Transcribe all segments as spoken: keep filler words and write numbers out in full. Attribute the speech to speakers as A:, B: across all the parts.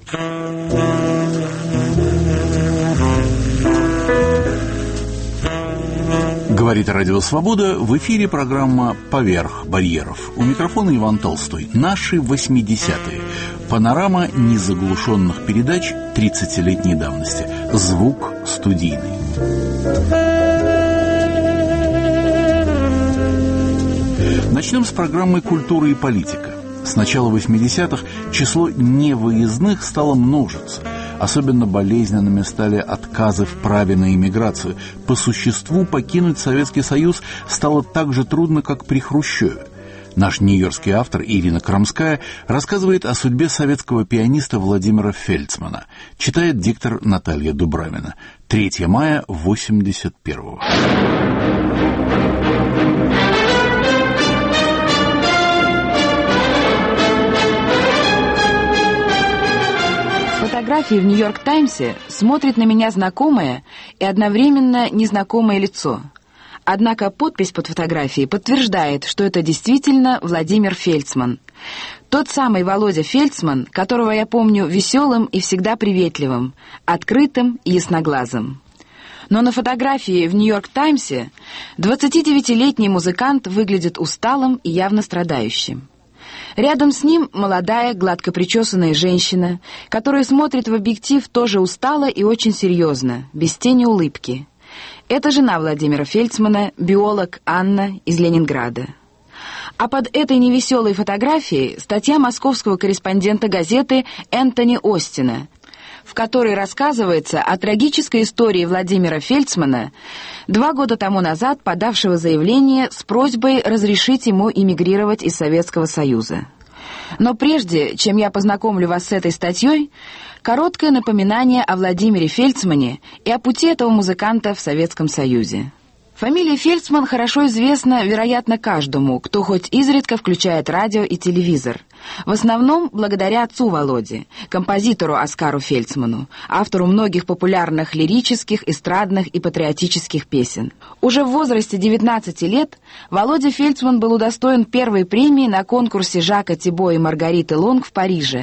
A: Говорит Радио Свобода, в эфире программа «Поверх барьеров». У микрофона Иван Толстой. Наши восьмидесятые. Панорама незаглушенных передач тридцатилетней давности. Звук студийный. Начнем с программы «Культура и политика». С начала восьмидесятых число невыездных стало множиться. Особенно болезненными стали отказы в праве на иммиграцию. По существу покинуть Советский Союз стало так же трудно, как при Хрущеве. Наш нью-йоркский автор Ирина Крамская рассказывает о судьбе советского пианиста Владимира Фельдсмана. Читает диктор Наталья Дубравина. третьего мая восемьдесят первого.
B: Фотографии в «Нью-Йорк Таймсе» смотрит на меня знакомое и одновременно незнакомое лицо. Однако подпись под фотографией подтверждает, что это действительно Владимир Фельдсман. Тот самый Володя Фельдсман, которого я помню веселым и всегда приветливым, открытым и ясноглазым. Но на фотографии в «Нью-Йорк Таймсе» двадцатидевятилетний музыкант выглядит усталым и явно страдающим. Рядом с ним молодая, гладко причесанная женщина, которая смотрит в объектив тоже устало и очень серьезно, без тени улыбки. Это жена Владимира Фельдсмана, биолог Анна из Ленинграда. А под этой невеселой фотографией статья московского корреспондента газеты Энтони Остина, в которой рассказывается о трагической истории Владимира Фельдсмана, два года тому назад подавшего заявление с просьбой разрешить ему эмигрировать из Советского Союза. Но прежде, чем я познакомлю вас с этой статьей, короткое напоминание о Владимире Фельдсмане и о пути этого музыканта в Советском Союзе. Фамилия Фельдсман хорошо известна, вероятно, каждому, кто хоть изредка включает радио и телевизор. В основном благодаря отцу Володе, композитору Оскару Фельдсману, автору многих популярных лирических, эстрадных и патриотических песен. Уже в возрасте девятнадцати лет Володя Фельдсман был удостоен первой премии на конкурсе Жака Тибо и Маргариты Лонг в Париже.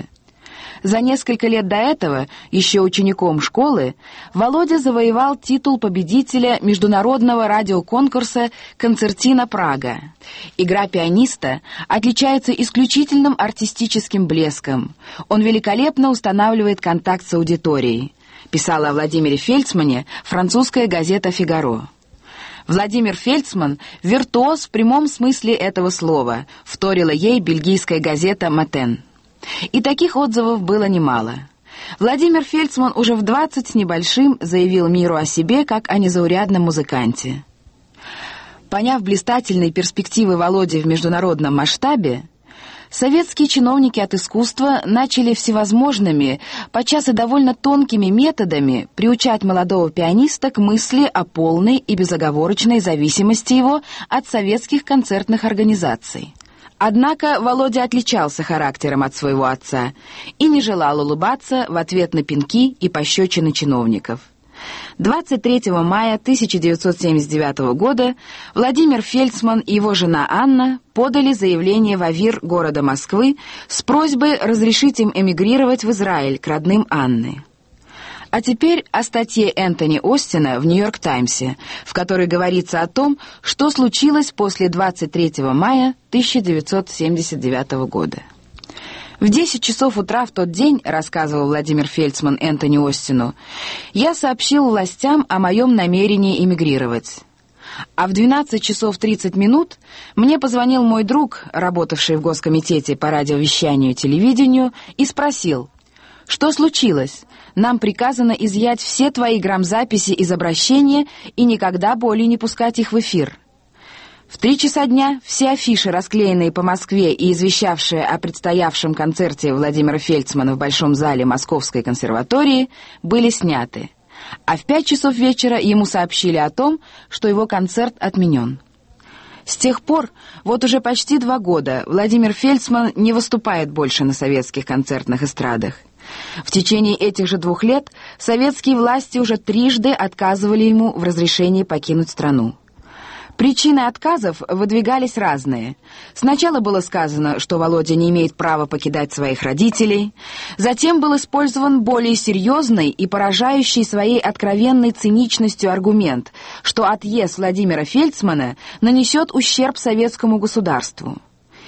B: За несколько лет до этого, еще учеником школы, Володя завоевал титул победителя международного радиоконкурса «Концертина Прага». Игра пианиста отличается исключительным артистическим блеском. Он великолепно устанавливает контакт с аудиторией, писала о Владимире Фельдсмане французская газета «Фигаро». Владимир Фельдсман – виртуоз в прямом смысле этого слова, вторила ей бельгийская газета «Матен». И таких отзывов было немало. Владимир Фельдсман уже в двадцать с небольшим заявил миру о себе как о незаурядном музыканте. Поняв блистательные перспективы Володи в международном масштабе, советские чиновники от искусства начали всевозможными, подчас и довольно тонкими методами приучать молодого пианиста к мысли о полной и безоговорочной зависимости его от советских концертных организаций. Однако Володя отличался характером от своего отца и не желал улыбаться в ответ на пинки и пощечины чиновников. двадцать третьего мая тысяча девятьсот семьдесят девятого года Владимир Фельдсман и его жена Анна подали заявление в АВИР города Москвы с просьбой разрешить им эмигрировать в Израиль к родным Анны. А теперь о статье Энтони Остина в «Нью-Йорк Таймсе», в которой говорится о том, что случилось после двадцать третьего мая тысяча девятьсот семьдесят девятого года. В десять часов утра в тот день, рассказывал Владимир Фельдсман Энтони Остину, я сообщил властям о моем намерении эмигрировать. А в двенадцать часов тридцать минут мне позвонил мой друг, работавший в Госкомитете по радиовещанию и телевидению, и спросил: «Что случилось? Нам приказано изъять все твои грамзаписи из обращения и никогда более не пускать их в эфир». В три часа дня все афиши, расклеенные по Москве и извещавшие о предстоявшем концерте Владимира Фельдсмана в Большом зале Московской консерватории, были сняты. А в пять часов вечера ему сообщили о том, что его концерт отменен. С тех пор, вот уже почти два года, Владимир Фельдсман не выступает больше на советских концертных эстрадах. В течение этих же двух лет советские власти уже трижды отказывали ему в разрешении покинуть страну. Причины отказов выдвигались разные. Сначала было сказано, что Володя не имеет права покидать своих родителей. Затем был использован более серьезный и поражающий своей откровенной циничностью аргумент, что отъезд Владимира Фельдсмана нанесет ущерб советскому государству.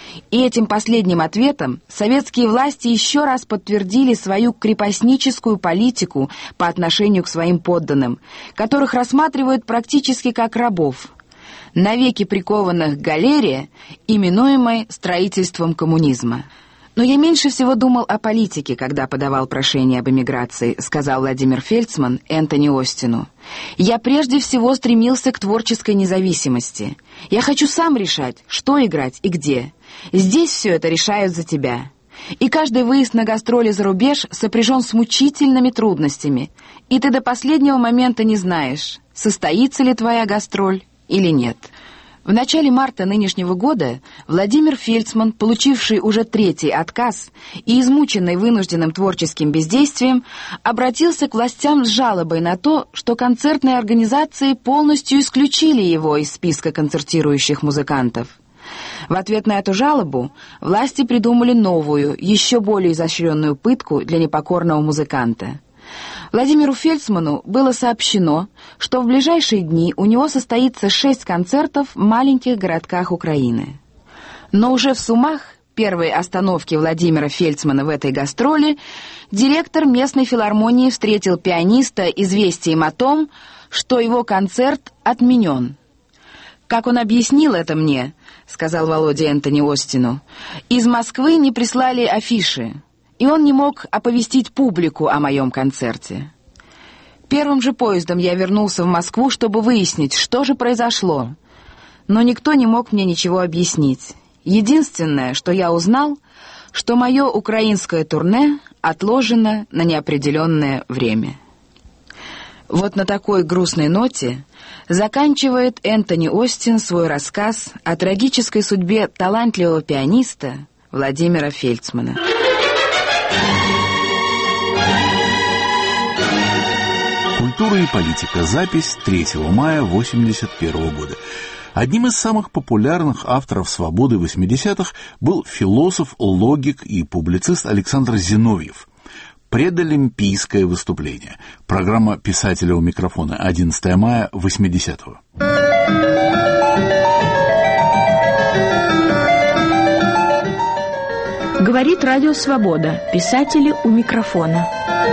B: И этим последним ответом советские власти еще раз подтвердили свою крепостническую политику по отношению к своим подданным, которых рассматривают практически как рабов, навеки прикованных к галере, именуемой строительством коммунизма. «Но я меньше всего думал о политике, когда подавал прошение об эмиграции», сказал Владимир Фельдсман Энтони Остину. «Я прежде всего стремился к творческой независимости. Я хочу сам решать, что играть и где. Здесь все это решают за тебя. И каждый выезд на гастроли за рубеж сопряжен с мучительными трудностями, и ты до последнего момента не знаешь, состоится ли твоя гастроль или нет». В начале марта нынешнего года Владимир Фельдсман, получивший уже третий отказ и измученный вынужденным творческим бездействием, обратился к властям с жалобой на то, что концертные организации полностью исключили его из списка концертирующих музыкантов. В ответ на эту жалобу власти придумали новую, еще более изощренную пытку для непокорного музыканта. Владимиру Фельдсману было сообщено, что в ближайшие дни у него состоится шесть концертов в маленьких городках Украины. Но уже в Сумах, первой остановки Владимира Фельдсмана в этой гастроли, директор местной филармонии встретил пианиста известием о том, что его концерт отменен. «Как он объяснил это мне, — сказал Володя Энтони Остину, — из Москвы не прислали афиши, и он не мог оповестить публику о моем концерте. Первым же поездом я вернулся в Москву, чтобы выяснить, что же произошло. Но никто не мог мне ничего объяснить. Единственное, что я узнал, что мое украинское турне отложено на неопределенное время». Вот на такой грустной ноте заканчивает Энтони Остин свой рассказ о трагической судьбе талантливого пианиста Владимира Фельдсмана.
A: «Культура и политика». Запись третьего мая восемьдесят первого года. Одним из самых популярных авторов «Свободы» восьмидесятых был философ, логик и публицист Александр Зиновьев. Предолимпийское выступление. Программа писателя у микрофона. одиннадцатого мая восьмидесятого.
C: Говорит Радио Свобода. Писатели у микрофона.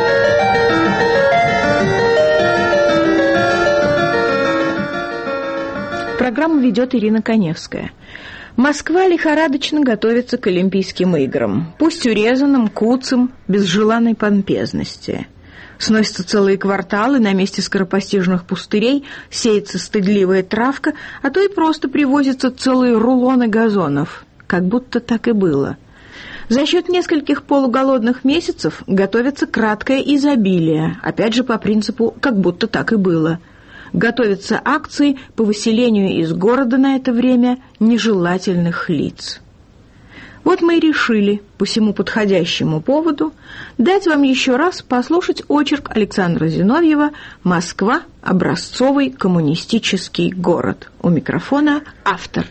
C: Программу ведет Ирина Коневская. Москва лихорадочно готовится к Олимпийским играм. Пусть урезанным, куцым, без желанной помпезности. Сносятся целые кварталы, на месте скоропостижных пустырей сеется стыдливая травка, а то и просто привозятся целые рулоны газонов. Как будто так и было. За счет нескольких полуголодных месяцев готовится краткое изобилие, опять же по принципу «как будто так и было». Готовятся акции по выселению из города на это время нежелательных лиц. Вот мы и решили, по всему подходящему поводу, дать вам еще раз послушать очерк Александра Зиновьева «Москва. Образцовый коммунистический город». У микрофона автор.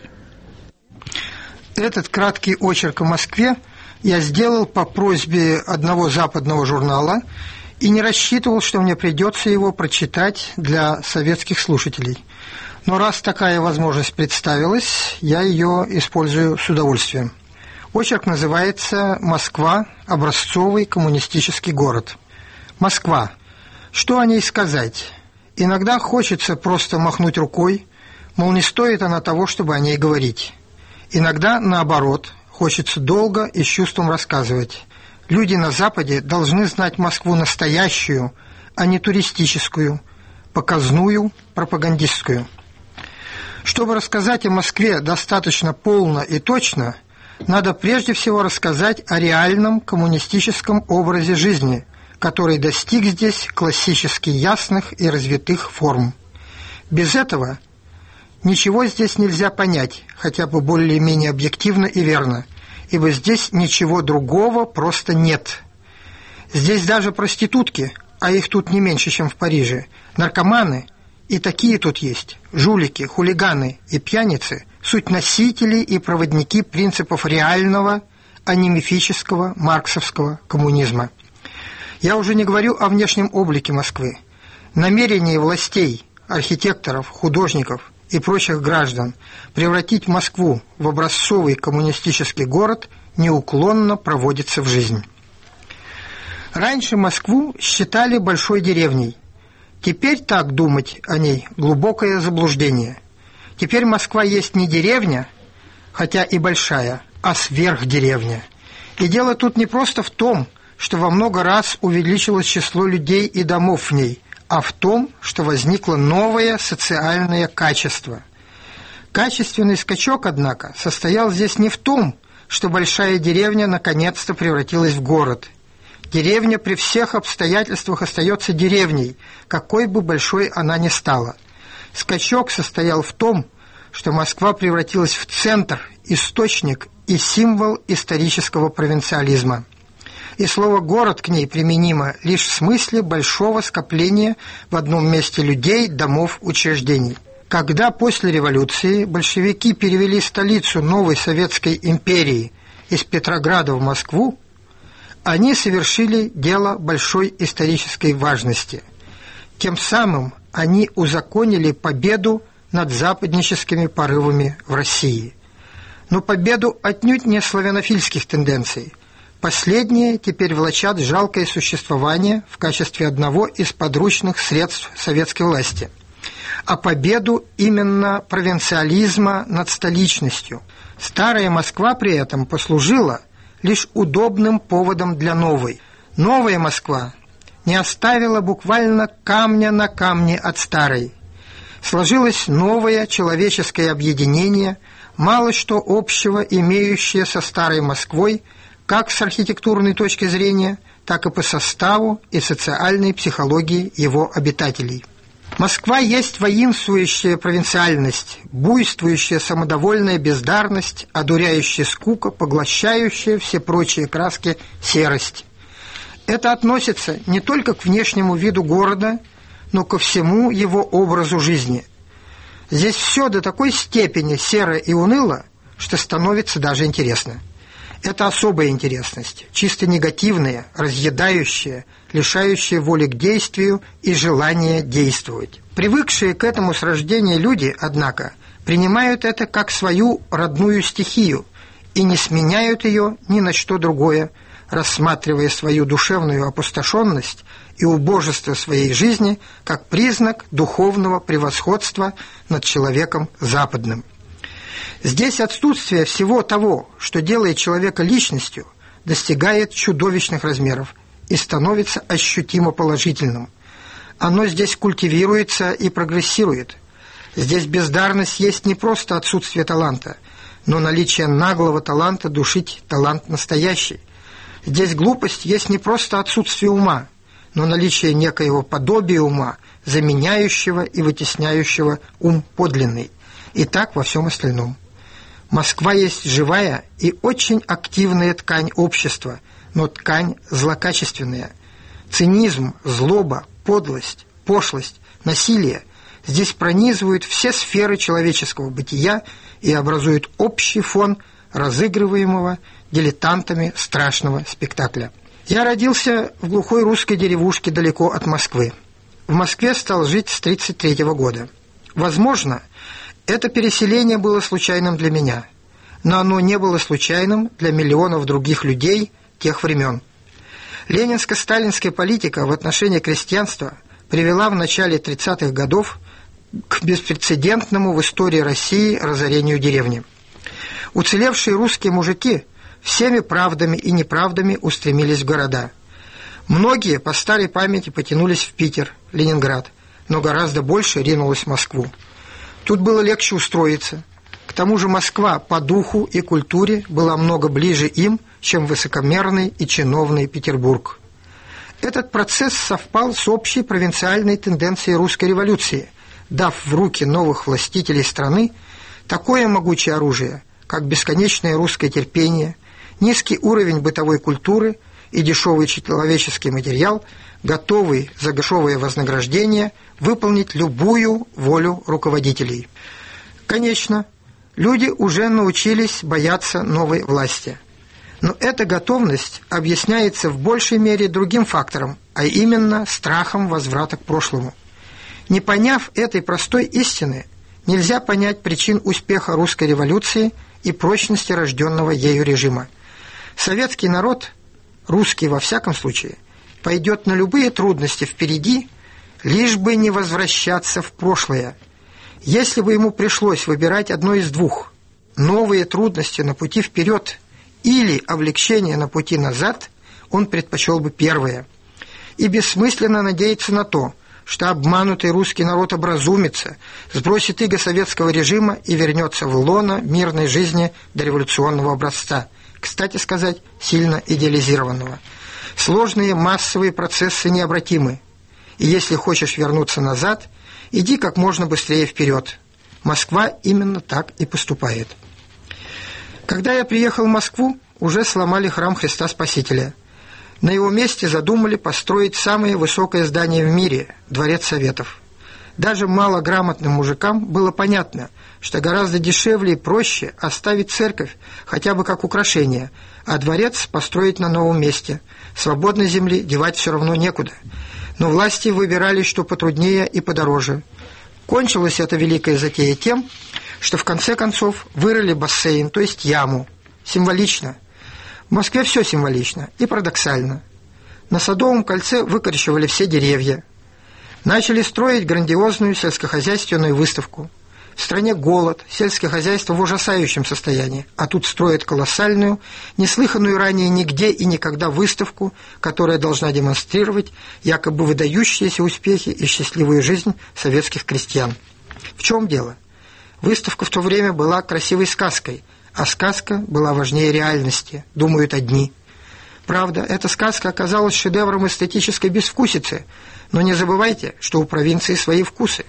D: Этот краткий очерк о Москве я сделал по просьбе одного западного журнала и не рассчитывал, что мне придется его прочитать для советских слушателей. Но раз такая возможность представилась, я ее использую с удовольствием. Очерк называется «Москва. Образцовый коммунистический город». Москва. Что о ней сказать? Иногда хочется просто махнуть рукой, мол, не стоит она того, чтобы о ней говорить. Иногда, наоборот, хочется долго и с чувством рассказывать. Люди на Западе должны знать Москву настоящую, а не туристическую, показную, пропагандистскую. Чтобы рассказать о Москве достаточно полно и точно, надо прежде всего рассказать о реальном коммунистическом образе жизни, который достиг здесь классически ясных и развитых форм. Без этого ничего здесь нельзя понять, хотя бы более-менее объективно и верно, ибо здесь ничего другого просто нет. Здесь даже проститутки, а их тут не меньше, чем в Париже, наркоманы И такие тут есть. Жулики, хулиганы и пьяницы – суть носители и проводники принципов реального, а не мифического марксовского коммунизма. Я уже не говорю о внешнем облике Москвы. Намерение властей, архитекторов, художников и прочих граждан превратить Москву в образцовый коммунистический город неуклонно проводится в жизнь. Раньше Москву считали большой деревней. Теперь так думать о ней – глубокое заблуждение. Теперь Москва есть не деревня, хотя и большая, а сверхдеревня. И дело тут не просто в том, что во много раз увеличилось число людей и домов в ней, а в том, что возникло новое социальное качество. Качественный скачок, однако, состоял здесь не в том, что большая деревня наконец-то превратилась в город. Деревня при всех обстоятельствах остается деревней, какой бы большой она ни стала. Скачок состоял в том, что Москва превратилась в центр, источник и символ исторического провинциализма. И слово «город» к ней применимо лишь в смысле большого скопления в одном месте людей, домов, учреждений. Когда после революции большевики перевели столицу новой Советской империи из Петрограда в Москву, они совершили дело большой исторической важности. Тем самым они узаконили победу над западническими порывами в России. Но победу отнюдь не славянофильских тенденций. Последние теперь влачат жалкое существование в качестве одного из подручных средств советской власти. А победу именно провинциализма над столичностью. Старая Москва при этом послужила лишь удобным поводом для новой. Новая Москва не оставила буквально камня на камне от старой. Сложилось новое человеческое объединение, мало что общего имеющее со старой Москвой, как с архитектурной точки зрения, так и по составу и социальной психологии его обитателей. Москва есть воинствующая провинциальность, буйствующая самодовольная бездарность, одуряющая скука, поглощающая все прочие краски серость. Это относится не только к внешнему виду города, но ко всему его образу жизни. Здесь все до такой степени серо и уныло, что становится даже интересно. Это особая интересность, чисто негативная, разъедающая, лишающая воли к действию и желания действовать. Привыкшие к этому с рождения люди, однако, принимают это как свою родную стихию и не сменяют ее ни на что другое, рассматривая свою душевную опустошенность и убожество своей жизни как признак духовного превосходства над человеком западным. Здесь отсутствие всего того, что делает человека личностью, достигает чудовищных размеров и становится ощутимо положительным. Оно здесь культивируется и прогрессирует. Здесь бездарность есть не просто отсутствие таланта, но наличие наглого таланта душить талант настоящий. Здесь глупость есть не просто отсутствие ума, но наличие некоего подобия ума, заменяющего и вытесняющего ум подлинный. И так во всем остальном. Москва есть живая и очень активная ткань общества, но ткань злокачественная. Цинизм, злоба, подлость, пошлость, насилие здесь пронизывают все сферы человеческого бытия и образуют общий фон разыгрываемого дилетантами страшного спектакля. Я родился в глухой русской деревушке далеко от Москвы. В Москве стал жить с тридцать третьего года. Возможно, это переселение было случайным для меня, но оно не было случайным для миллионов других людей тех времен. Ленинско-сталинская политика в отношении крестьянства привела в начале тридцатых годов к беспрецедентному в истории России разорению деревни. Уцелевшие русские мужики всеми правдами и неправдами устремились в города. Многие по старой памяти потянулись в Питер, Ленинград, но гораздо больше ринулось в Москву. Тут было легче устроиться. К тому же Москва по духу и культуре была много ближе им, чем высокомерный и чиновный Петербург. Этот процесс совпал с общей провинциальной тенденцией русской революции, дав в руки новых властителей страны такое могучее оружие, как бесконечное русское терпение, низкий уровень бытовой культуры и дешевый человеческий материал, готовый за дешевое вознаграждение выполнить любую волю руководителей. Конечно, люди уже научились бояться новой власти. Но эта готовность объясняется в большей мере другим фактором, а именно страхом возврата к прошлому. Не поняв этой простой истины, нельзя понять причин успеха русской революции и прочности рожденного ею режима. Советский народ, русский во всяком случае, пойдет на любые трудности впереди, лишь бы не возвращаться в прошлое. Если бы ему пришлось выбирать одно из двух – новые трудности на пути вперед или облегчение на пути назад, он предпочел бы первое. И бессмысленно надеяться на то, что обманутый русский народ образумится, сбросит иго советского режима и вернется в лоно мирной жизни дореволюционного образца, кстати сказать, сильно идеализированного. Сложные массовые процессы необратимы, и если хочешь вернуться назад, иди как можно быстрее вперед. Москва именно так и поступает. Когда я приехал в Москву, уже сломали храм Христа Спасителя. На его месте задумали построить самое высокое здание в мире – Дворец Советов. Даже малограмотным мужикам было понятно, что гораздо дешевле и проще оставить церковь хотя бы как украшение, а дворец построить на новом месте. Свободной земли девать все равно некуда. Но власти выбирали, что потруднее и подороже. Кончилась эта великая затея тем, что в конце концов вырыли бассейн, то есть яму. Символично. В Москве все символично и парадоксально. На Садовом кольце выкорчевали все деревья. Начали строить грандиозную сельскохозяйственную выставку. В стране голод, сельское хозяйство в ужасающем состоянии, а тут строят колоссальную, неслыханную ранее нигде и никогда выставку, которая должна демонстрировать якобы выдающиеся успехи и счастливую жизнь советских крестьян. В чем дело? Выставка в то время была красивой сказкой, а сказка была важнее реальности, думают одни. Правда, эта сказка оказалась шедевром эстетической безвкусицы, но не забывайте, что у провинции свои вкусы.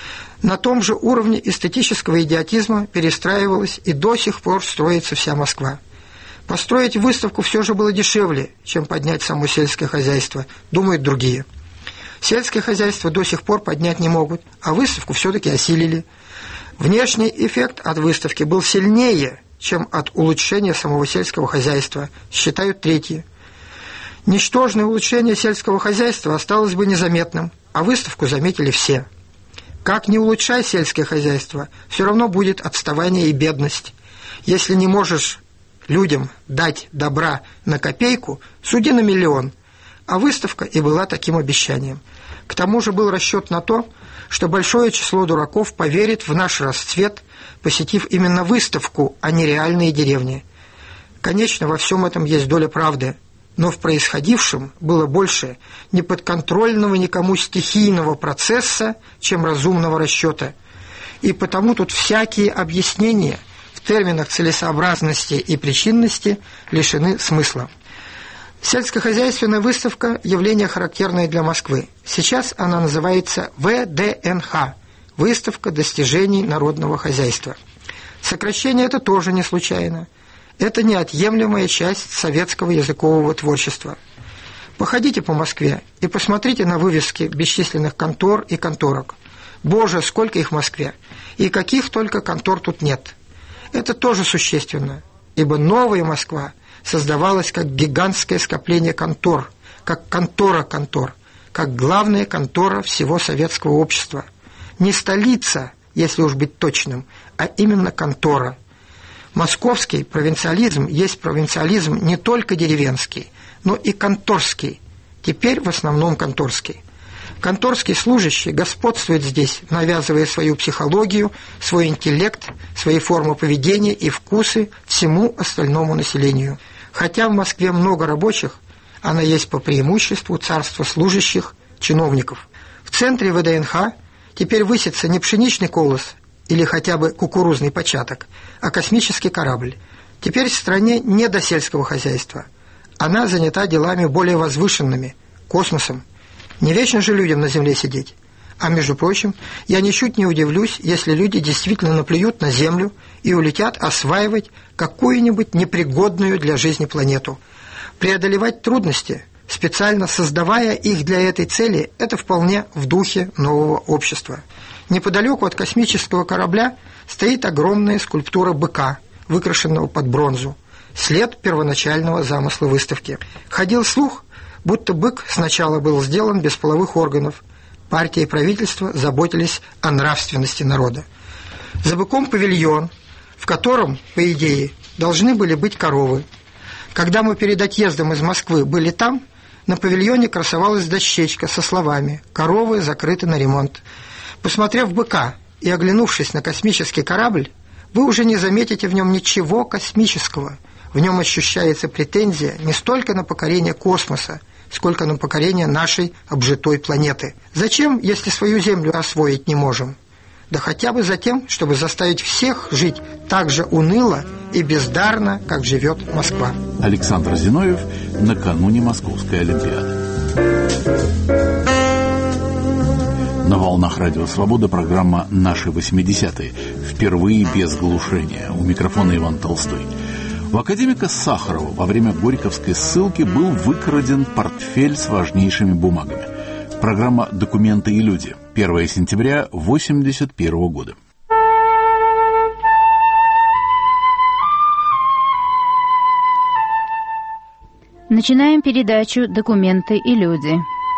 D: На том же уровне эстетического идиотизма перестраивалась и до сих пор строится вся Москва. Построить выставку все же было дешевле, чем поднять само сельское хозяйство, думают другие. Сельское хозяйство до сих пор поднять не могут, а выставку все-таки осилили. Внешний эффект от выставки был сильнее, чем от улучшения самого сельского хозяйства, считают третьи. Ничтожное улучшение сельского хозяйства осталось бы незаметным, а выставку заметили все. Как ни улучшай сельское хозяйство, все равно будет отставание и бедность. Если не можешь людям дать добра на копейку, суди на миллион. А выставка и была таким обещанием. К тому же был расчет на то, что большое число дураков поверит в наш расцвет, посетив именно выставку, а не реальные деревни. Конечно, во всем этом есть доля правды, но в происходившем было больше неподконтрольного никому стихийного процесса, чем разумного расчета. И потому тут всякие объяснения в терминах целесообразности и причинности лишены смысла. Сельскохозяйственная выставка – явление характерное для Москвы. Сейчас она называется вэ дэ эн ха – выставка достижений народного хозяйства. Сокращение это тоже не случайно. Это неотъемлемая часть советского языкового творчества. Походите по Москве и посмотрите на вывески бесчисленных контор и конторок. Боже, сколько их в Москве! И каких только контор тут нет. Это тоже существенно, ибо новая Москва создавалась как гигантское скопление контор, как контора контор, как главная контора всего советского общества. Не столица, если уж быть точным, а именно контора. Московский провинциализм есть провинциализм не только деревенский, но и конторский, теперь в основном конторский. Конторский служащий господствует здесь, навязывая свою психологию, свой интеллект, свои формы поведения и вкусы всему остальному населению. Хотя в Москве много рабочих, она есть по преимуществу царство служащих, чиновников. В центре вэ дэ эн ха теперь высится не пшеничный колос или хотя бы кукурузный початок, а космический корабль. Теперь в стране не до сельского хозяйства. Она занята делами более возвышенными, космосом. Не вечно же людям на земле сидеть. А между прочим, я ничуть не удивлюсь, если люди действительно наплюют на землю и улетят осваивать какую-нибудь непригодную для жизни планету. Преодолевать трудности, специально создавая их для этой цели, это вполне в духе нового общества. Неподалеку от космического корабля стоит огромная скульптура быка, выкрашенного под бронзу, след первоначального замысла выставки. Ходил слух, будто бык сначала был сделан без половых органов. Партия и правительство заботились о нравственности народа. За быком павильон, в котором, по идее, должны были быть коровы. Когда мы перед отъездом из Москвы были там, на павильоне красовалась дощечка со словами «Коровы закрыты на ремонт». Посмотрев быка и оглянувшись на космический корабль, вы уже не заметите в нем ничего космического. В нем ощущается претензия не столько на покорение космоса, сколько на покорение нашей обжитой планеты. Зачем, если свою Землю освоить не можем? Да хотя бы за тем, чтобы заставить всех жить так же уныло и бездарно, как живет Москва.
A: Александр Зиновьев накануне Московской Олимпиады. На волнах Радио Свобода программа «Наши восьмидесятые». Впервые без глушения. У микрофона Иван Толстой. У академика Сахарова во время Горьковской ссылки был выкраден портфель с важнейшими бумагами. Программа «Документы и люди». первое сентября восемьдесят первого года.
E: Начинаем передачу «Документы и люди».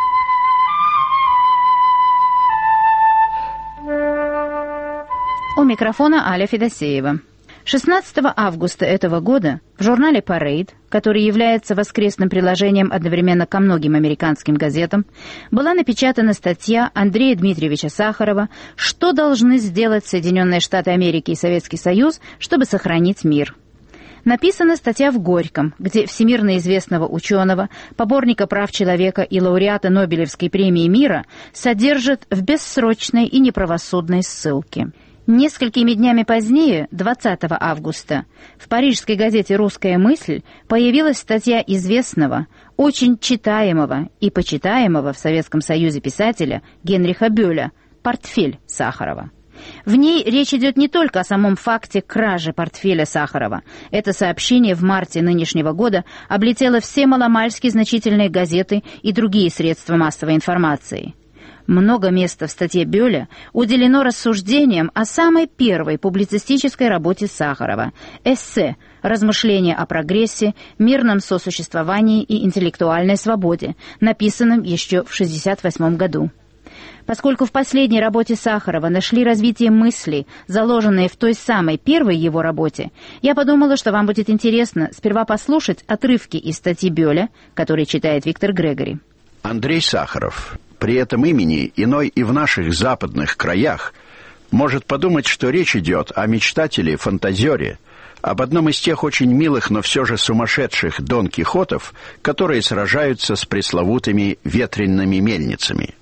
E: У микрофона Аля Федосеева. шестнадцатого августа этого года в журнале «Парейд», который является воскресным приложением одновременно ко многим американским газетам, была напечатана статья Андрея Дмитриевича Сахарова «Что должны сделать Соединенные Штаты Америки и Советский Союз, чтобы сохранить мир?». Написана статья в Горьком, где всемирно известного ученого, поборника прав человека и лауреата Нобелевской премии мира содержат в бессрочной и неправосудной ссылке. Несколькими днями позднее, двадцатого августа, в парижской газете «Русская мысль» появилась статья известного, очень читаемого и почитаемого в Советском Союзе писателя Генриха Бёля «Портфель Сахарова». В ней речь идет не только о самом факте кражи портфеля Сахарова. Это сообщение в марте нынешнего года облетело все маломальски значительные газеты и другие средства массовой информации. Много места в статье Бёля уделено рассуждениям о самой первой публицистической работе Сахарова – эссе «Размышления о прогрессе, мирном сосуществовании и интеллектуальной свободе», написанном еще в шестьдесят восьмом году. Поскольку в последней работе Сахарова нашли развитие мыслей, заложенные в той самой первой его работе, я подумала, что вам будет интересно сперва послушать отрывки из статьи Бёля, которые читает Виктор Грегори.
F: Андрей Сахаров. При этом имени иной и в наших западных краях может подумать, что речь идет о мечтателе-фантазере, об одном из тех очень милых, но все же сумасшедших Дон Кихотов, которые сражаются с пресловутыми ветряными мельницами.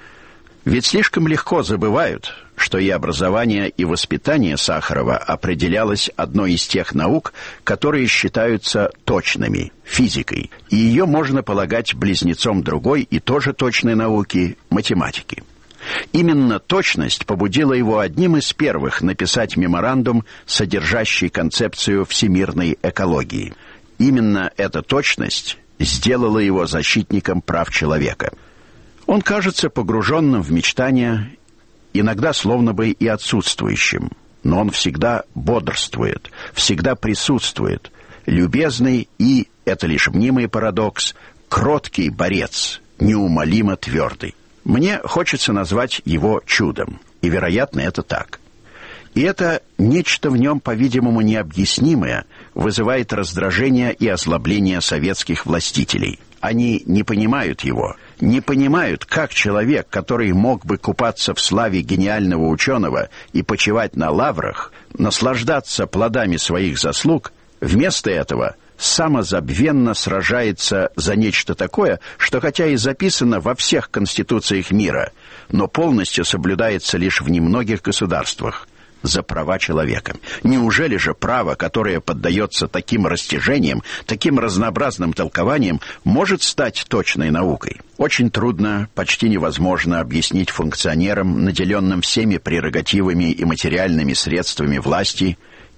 F: Ведь слишком легко забывают, что и образование, и воспитание Сахарова определялось одной из тех наук, которые считаются точными – физикой, и ее можно полагать близнецом другой и тоже точной науки – математики. Именно точность побудила его одним из первых написать меморандум, содержащий концепцию всемирной экологии. Именно эта точность сделала его защитником прав человека. Он кажется погруженным в мечтания, иногда словно бы и отсутствующим, но он всегда бодрствует, всегда присутствует, любезный и, это лишь мнимый парадокс, кроткий борец, неумолимо твердый. Мне хочется назвать его чудом, и, вероятно, это так. И это нечто в нем, по-видимому, необъяснимое, вызывает раздражение и озлобление советских властителей. Они не понимают его, не понимают, как человек, который мог бы купаться в славе гениального ученого и почивать на лаврах, наслаждаться плодами своих заслуг, вместо этого самозабвенно сражается за нечто такое, что хотя и записано во всех конституциях мира, но полностью соблюдается лишь в немногих государствах – за права человека. Неужели же право, которое поддается таким растяжениям, таким разнообразным толкованиям, может стать точной наукой? Очень трудно, почти невозможно объяснить функционерам, наделенным всеми прерогативами и материальными средствами власти,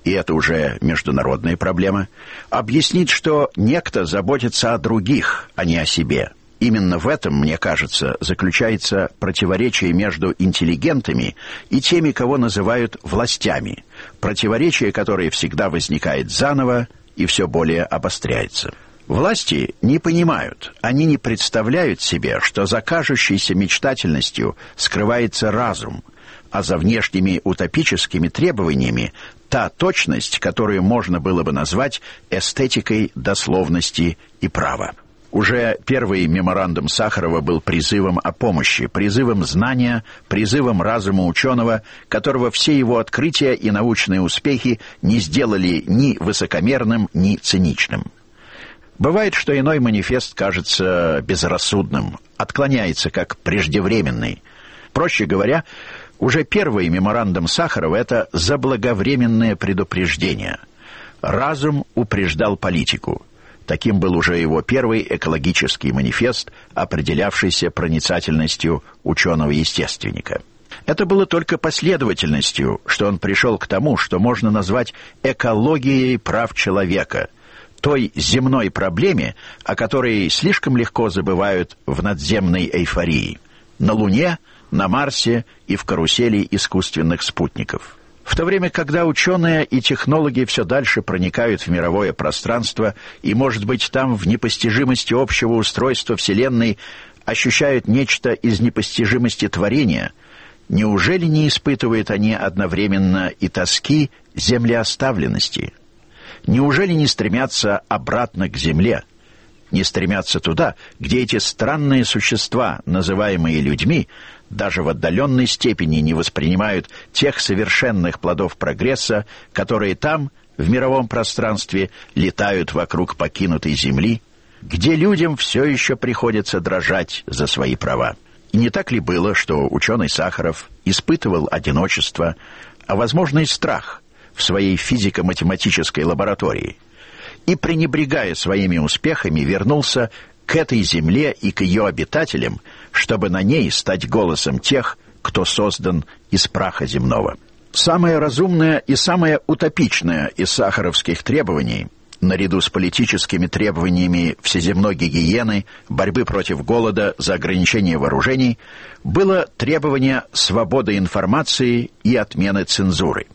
F: и это уже международная проблема, объяснить, что некто заботится о других, а не о себе. Именно в этом, мне кажется, заключается противоречие между интеллигентами и теми, кого называют властями, противоречие, которое всегда возникает заново и все более обостряется. Власти не понимают, они не представляют себе, что за кажущейся мечтательностью скрывается разум, а за внешними утопическими требованиями та точность, которую можно было бы назвать эстетикой дословности и права. Уже первый меморандум Сахарова был призывом о помощи, призывом знания, призывом разума ученого, которого все его открытия и научные успехи не сделали ни высокомерным, ни циничным. Бывает, что иной манифест кажется безрассудным, отклоняется как преждевременный. Проще говоря, уже первый меморандум Сахарова — это заблаговременное предупреждение. Разум упреждал политику. Таким был уже его первый экологический манифест, определявшийся проницательностью ученого-естественника. Это было только последовательностью, что он пришел к тому, что можно назвать экологией прав человека, той земной проблеме, о которой слишком легко забывают в надземной эйфории. На Луне, на Марсе и в карусели искусственных спутников. В то время, когда ученые и технологи все дальше проникают в мировое пространство и, может быть, там в непостижимости общего устройства Вселенной ощущают нечто из непостижимости творения, неужели не испытывают они одновременно и тоски землеоставленности? Неужели не стремятся обратно к земле? Не стремятся туда, где эти странные существа, называемые людьми, даже в отдаленной степени не воспринимают тех совершенных плодов прогресса, которые там, в мировом пространстве, летают вокруг покинутой земли, где людям все еще приходится дрожать за свои права. И не так ли было, что ученый Сахаров испытывал одиночество, а, возможно, и страх в своей физико-математической лаборатории, и, пренебрегая своими успехами, вернулся к этой земле и к ее обитателям, чтобы на ней стать голосом тех, кто создан из праха земного. Самое разумное и самое утопичное из сахаровских требований, наряду с политическими требованиями всеземной гигиены, борьбы против голода, за ограничение вооружений, было требование свободы информации и отмены цензуры.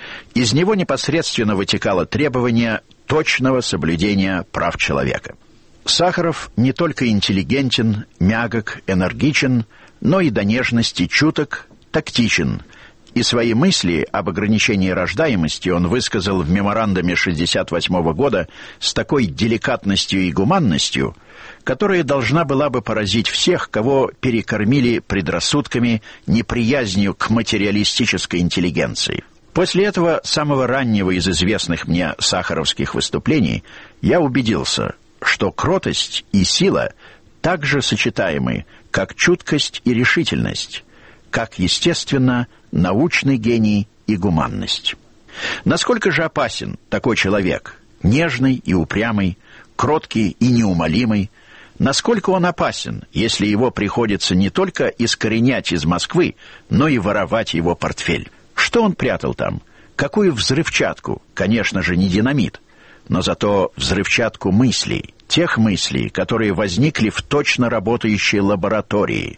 F: Из него непосредственно вытекало требование точного соблюдения прав человека. Сахаров не только интеллигентен, мягок, энергичен, но и до нежности чуток, тактичен, и свои мысли об ограничении рождаемости он высказал в меморандуме шестьдесят восьмого года с такой деликатностью и гуманностью, которая должна была бы поразить всех, кого перекормили предрассудками, неприязнью к материалистической интеллигенции. После этого самого раннего из известных мне сахаровских выступлений я убедился, что кротость и сила также сочетаемы, как чуткость и решительность, как, естественно, научный гений и гуманность. Насколько же опасен такой человек, нежный и упрямый, кроткий и неумолимый, насколько он опасен, если его приходится не только искоренять из Москвы, но и воровать его портфель? Что он прятал там? Какую взрывчатку? Конечно же, не динамит, но зато взрывчатку мыслей, тех мыслей, которые возникли в точно работающей лаборатории.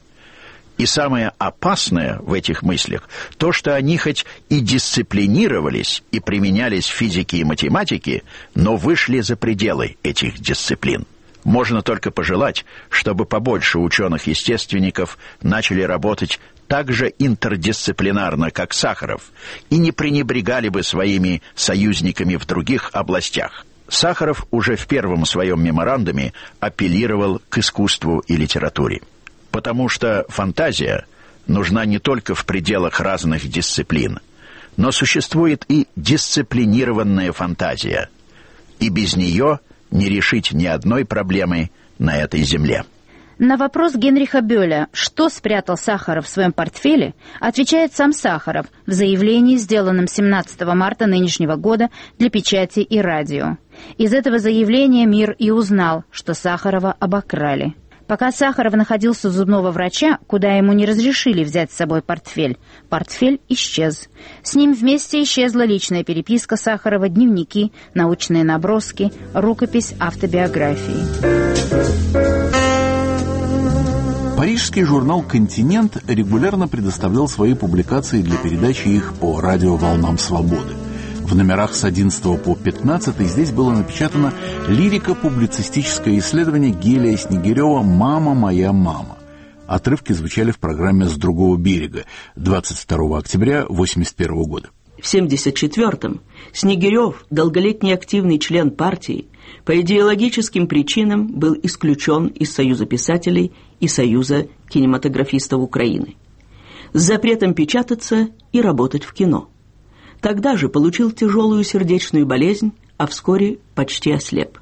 F: И самое опасное в этих мыслях — то, что они хоть и дисциплинировались и применялись в физике и математике, но вышли за пределы этих дисциплин. Можно только пожелать, чтобы побольше ученых-естественников начали работать так же интердисциплинарно, как Сахаров, и не пренебрегали бы своими союзниками в других областях. Сахаров уже в первом своем меморандуме апеллировал к искусству и литературе. Потому что фантазия нужна не только в пределах разных дисциплин, но существует и дисциплинированная фантазия, и без нее не решить ни одной проблемы на этой земле.
E: На вопрос Генриха Бёля, что спрятал Сахаров в своем портфеле, отвечает сам Сахаров в заявлении, сделанном семнадцатого марта нынешнего года для печати и радио. Из этого заявления мир и узнал, что Сахарова обокрали. Пока Сахаров находился у зубного врача, куда ему не разрешили взять с собой портфель, портфель исчез. С ним вместе исчезла личная переписка Сахарова, дневники, научные наброски, рукопись автобиографии.
A: Парижский журнал «Континент» регулярно предоставлял свои публикации для передачи их по радиоволнам «Свободы». В номерах с одиннадцатого по пятнадцатый здесь было напечатано лирико-публицистическое исследование Гелия Снегирева «Мама моя мама». Отрывки звучали в программе «С другого берега» двадцать второго октября восемьдесят первого года.
G: В семьдесят четвёртом Снегирев, долголетний активный член партии, по идеологическим причинам был исключен из Союза писателей и Союза кинематографистов Украины с запретом печататься и работать в кино. Тогда же получил тяжелую сердечную болезнь, а вскоре почти ослеп.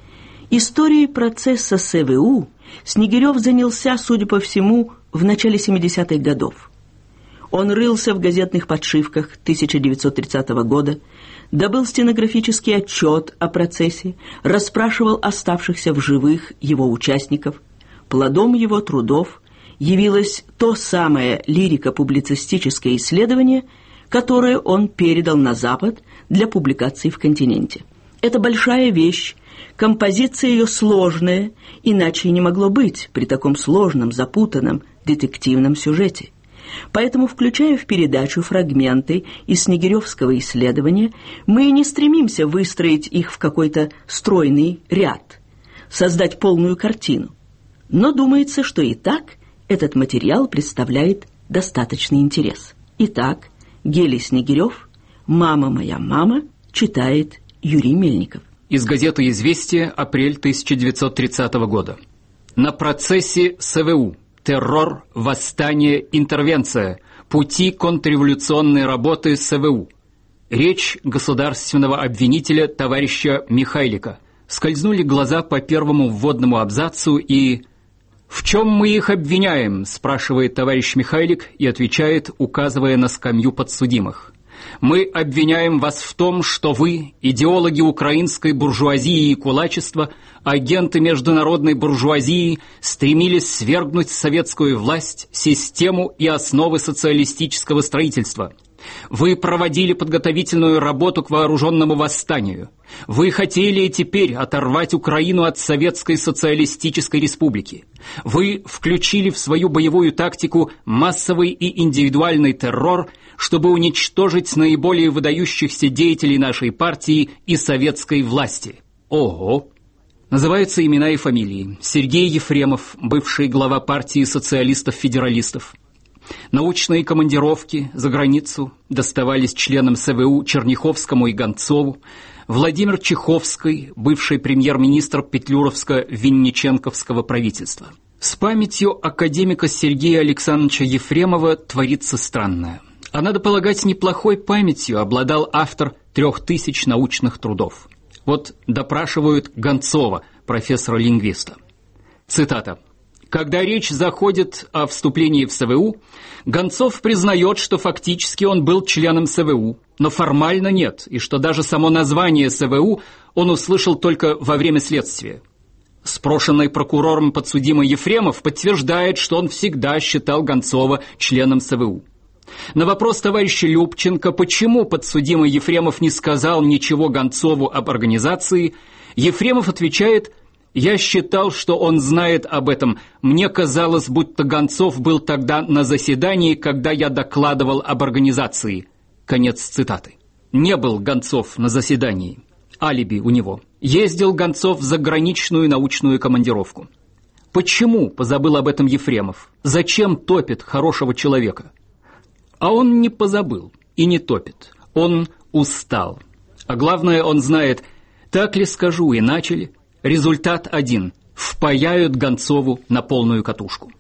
G: Историей процесса СВУ Снегирев занялся, судя по всему, в начале семидесятых годов. Он рылся в газетных подшивках тысяча девятьсот тридцатого года, добыл стенографический отчет о процессе, расспрашивал оставшихся в живых его участников. Плодом его трудов явилось то самое лирико-публицистическое исследование, которое он передал на Запад для публикации в «Континенте». Это большая вещь, композиция ее сложная, иначе и не могло быть при таком сложном, запутанном детективном сюжете. Поэтому, включая в передачу фрагменты из снегиревского исследования, мы не стремимся выстроить их в какой-то стройный ряд, создать полную картину. Но думается, что и так этот материал представляет достаточный интерес. Итак, Гелий Снегирев, «Мама моя мама», читает Юрий Мельников.
H: Из газеты «Известия», апрель тысяча девятьсот тридцатого года. На процессе СВУ. Террор, восстание, интервенция. Пути контрреволюционной работы СВУ. Речь государственного обвинителя товарища Михайлика. Скользнули глаза по первому вводному абзацу и... «В чем мы их обвиняем?» – спрашивает товарищ Михайлик и отвечает, указывая на скамью подсудимых. «Мы обвиняем вас в том, что вы, идеологи украинской буржуазии и кулачества, агенты международной буржуазии, стремились свергнуть советскую власть, систему и основы социалистического строительства. Вы проводили подготовительную работу к вооруженному восстанию. Вы хотели и теперь оторвать Украину от Советской Социалистической Республики. Вы включили в свою боевую тактику массовый и индивидуальный террор, чтобы уничтожить наиболее выдающихся деятелей нашей партии и советской власти». Ого! Называются имена и фамилии. Сергей Ефремов, бывший глава партии социалистов-федералистов. Научные командировки за границу доставались членам СВУ Черняховскому и Гонцову, Владимир Чеховский, бывший премьер-министр Петлюровско-Винниченковского правительства. С памятью академика Сергея Александровича Ефремова творится странное. А надо полагать, неплохой памятью обладал автор трех тысяч научных трудов. Вот допрашивают Гонцова, профессора-лингвиста. Цитата. «Когда речь заходит о вступлении в СВУ, Гонцов признает, что фактически он был членом СВУ, но формально нет, и что даже само название СВУ он услышал только во время следствия. Спрошенный прокурором подсудимый Ефремов подтверждает, что он всегда считал Гонцова членом СВУ. На вопрос товарища Любченко, почему подсудимый Ефремов не сказал ничего Гонцову об организации, Ефремов отвечает: «Я считал, что он знает об этом. Мне казалось, будто Гонцов был тогда на заседании, когда я докладывал об организации». Конец цитаты. Не был Гонцов на заседании. Алиби у него. Ездил Гонцов в заграничную научную командировку. Почему позабыл об этом Ефремов? Зачем топит хорошего человека? А он не позабыл и не топит. Он устал. А главное, он знает, так ли скажу и начали. Результат один – впаяют Гонцову на полную катушку.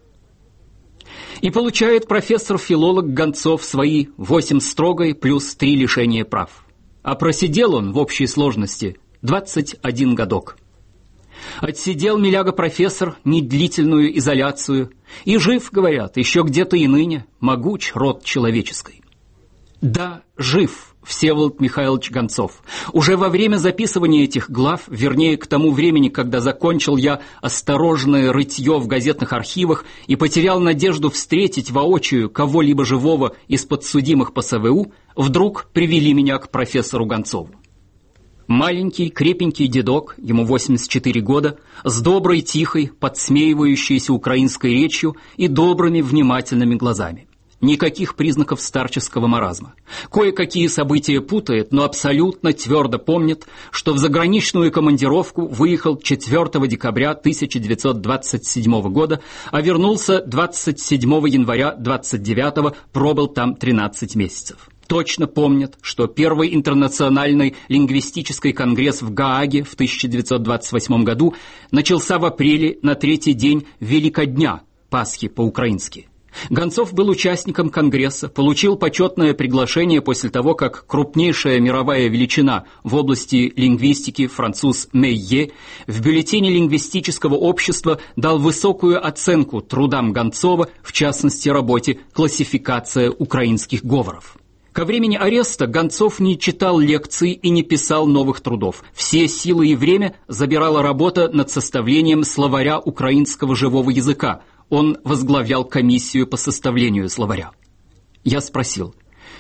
H: И получает профессор-филолог Гонцов свои восемь строгой плюс три лишения прав. А просидел он в общей сложности двадцать один годок. Отсидел миляга-профессор недлительную изоляцию, и жив, говорят, еще где-то и ныне, могуч род человеческий. Да, жив Всеволод Михайлович Гонцов. Уже во время записывания этих глав, вернее, к тому времени, когда закончил я осторожное рытье в газетных архивах и потерял надежду встретить воочию кого-либо живого из подсудимых по СВУ, вдруг привели меня к профессору Гонцову. Маленький, крепенький дедок, ему восемьдесят четыре года, с доброй, тихой, подсмеивающейся украинской речью и добрыми, внимательными глазами. Никаких признаков старческого маразма. Кое-какие события путает, но абсолютно твердо помнит, что в заграничную командировку выехал четвёртого декабря тысяча девятьсот двадцать седьмого года, а вернулся двадцать седьмого января двадцать девятого, пробыл там тринадцать месяцев. Точно помнят, что первый интернациональный лингвистический конгресс в Гааге в тысяча девятьсот двадцать восьмом году начался в апреле на третий день Великодня, Пасхи по-украински. Гонцов был участником Конгресса, получил почетное приглашение после того, как крупнейшая мировая величина в области лингвистики француз Мейе в бюллетене лингвистического общества дал высокую оценку трудам Гонцова, в частности работе «Классификация украинских говоров». Ко времени ареста Гонцов не читал лекций и не писал новых трудов. Все силы и время забирала работа над составлением словаря украинского живого языка. Он возглавлял комиссию по составлению словаря. Я спросил: